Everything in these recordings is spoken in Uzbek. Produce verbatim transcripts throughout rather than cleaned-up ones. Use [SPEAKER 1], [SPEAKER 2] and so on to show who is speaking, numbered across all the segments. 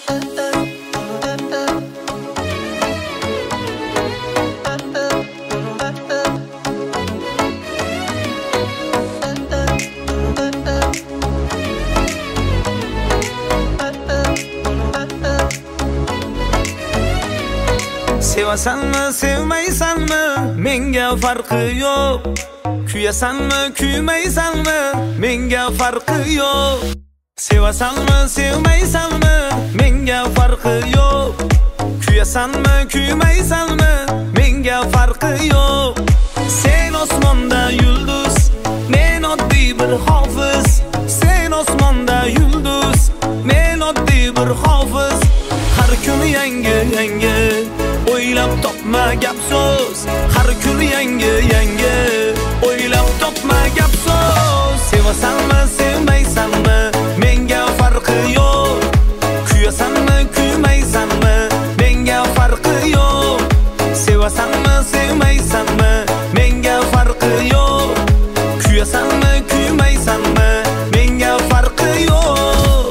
[SPEAKER 1] Sevasanmı, sevmaysanmı, menga farqi yo'q. Kuyasanmı, kuymaysanmı, menga farqi yo'q. Sevasanmı, sevmaysanmı, menga farqi yo'q. Kuyasanmı, kuymaysanmı, menga farqi yo'q. Sen osmonda yulduz, men oddiy bir hofiz. Sen osmonda yulduz, men oddiy bir hofiz. Har kuni yangi yangi o'ylab topma gap so'z. Har kuni yangi yangi o'ylab topma gap so'z. Sevasanmı, sevmaysanmı, menga farqi yo'q. Kuyasanmı, kuymaysanmı, menga farqi yo'q. Sevasanmı, sevmaysanmı, menga farqi yo'q. Kuyasanmı, kuymaysanmı, menga farqi yo'q.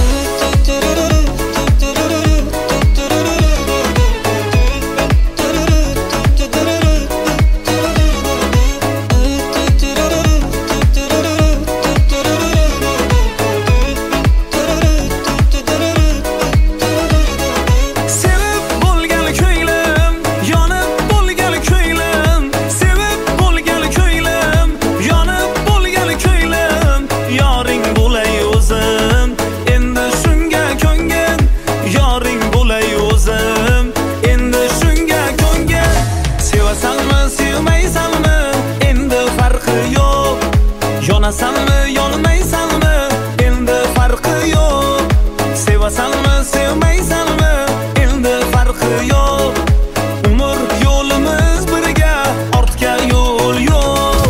[SPEAKER 1] Yonasanmı, yonmaysanmı, endi farqi yo'q. Sevasanmı, sevmaysanmı, endi farqi yo'q. Umr yo'limiz birga, ortga yo'l yo'q.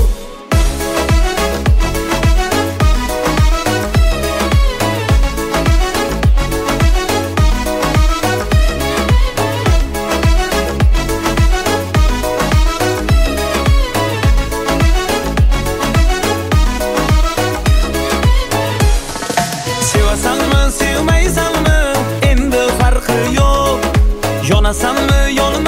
[SPEAKER 1] Sevasanmı, sevmaysanmı, endi farqi yo'q. Yonasanmı, yonmaysanmı,